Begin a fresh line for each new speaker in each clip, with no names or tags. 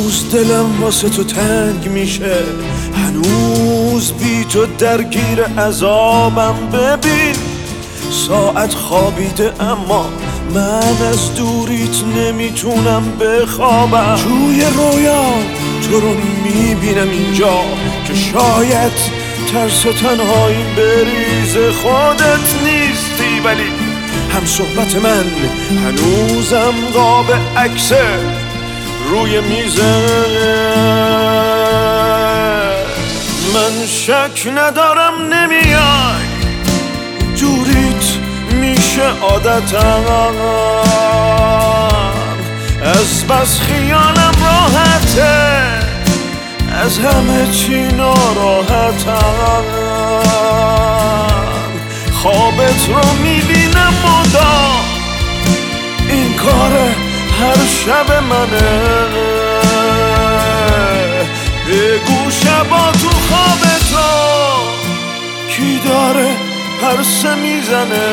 هنوز دلم واسه تو تنگ میشه، هنوز بی تو درگیر عذابم. ببین ساعت خوابیده اما من از دوریت نمیتونم بخوابم. توی رویام تو رو میبینم اینجا که شاید ترس تنهایی بریز خودت نیستی، ولی هم صحبت من هنوزم قاب عکسه روی میزه. من شک ندارم نمیای، دوریت میشه عادتم، از بس خیالم راحته، از همه چی ناراحتم. خوابت رو میبینم مدام، این کار هر شب منه. بگو شبا تو خوابتو کی داره پرسه میزنه.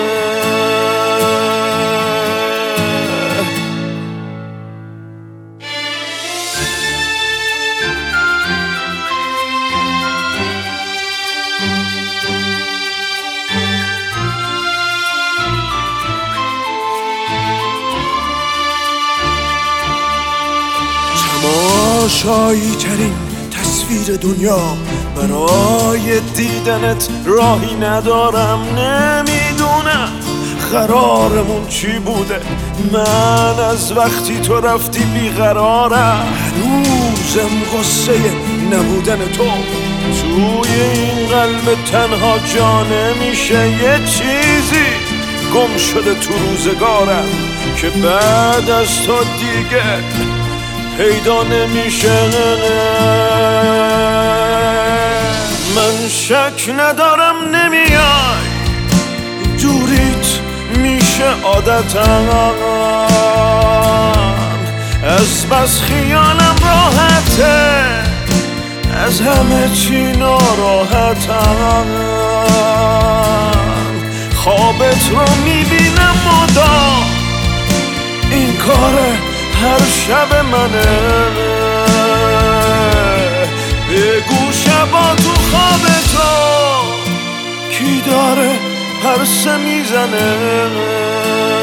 تماشایی ترین تصویر دنیا، برای دیدنت راهی ندارم. نمیدونم قرارمون چی بوده، من از وقتی تو رفتی بیقرارم. هنوزم قصه نبودن تو توی این قلب تنها جا نمیشه. یه چیزی گم شده تو روزگارم که بعد از تو دیگه پیدا نمیشه. من شک ندارم نمیای، دوریت میشه عادتم، از بس خیالم راحته، از همه چی ناراحتم. خوابت رو میبینم مدام، این کاره هر شب منه. بگو شبا تو خوابتو کی داره پرسه میزنه.